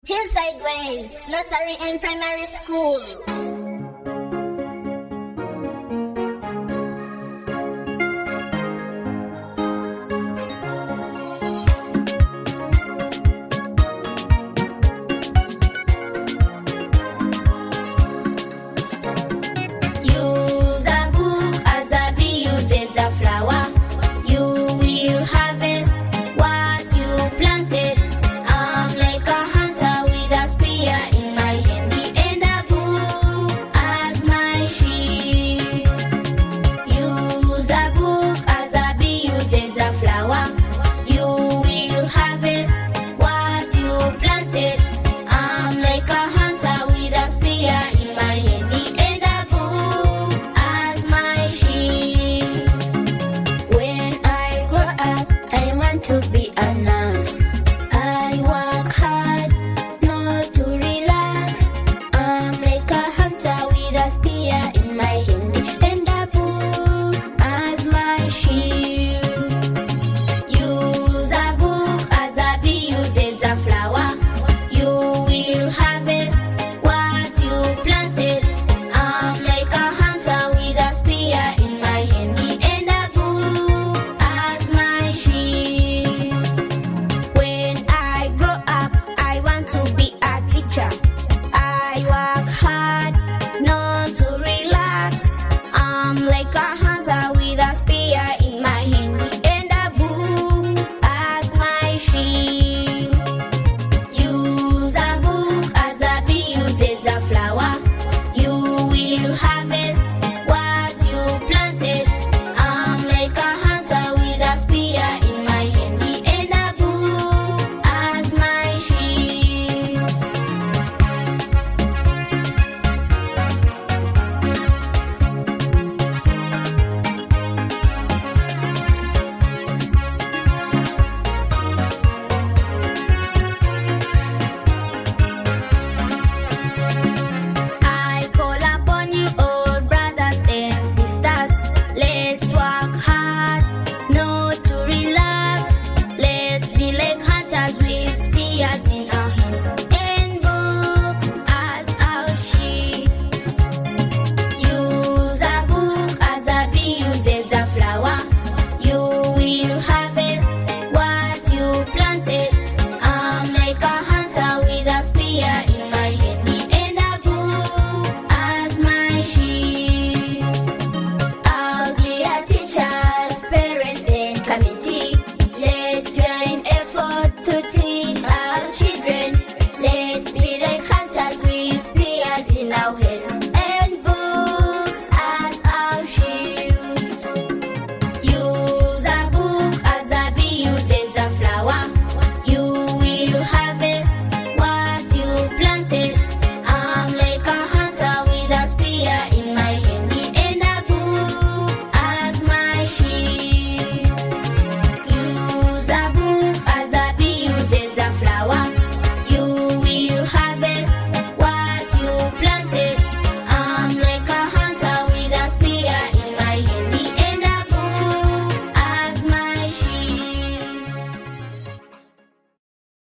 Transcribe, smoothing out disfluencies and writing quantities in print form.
Hillside Ways, nursery and primary school. Use a book as a bee uses a flower. You will harvest what you planted. I'm like a hunter with a spear in my hand and a book as my shield. Use a book as a bee uses a flower. You will harvest what you planted. I'm like a hunter with a spear in my hand and a book as my shield. When I grow up, I want to be a nurse. I work hard not to relax. I'm like a hunter with a spear in my hand and a book as my shield. Use a book as a bee uses a flower. You will harvest what you planted. I'm like a hunter with a spear in my hand and a book as my shield. When I grow up, I want to be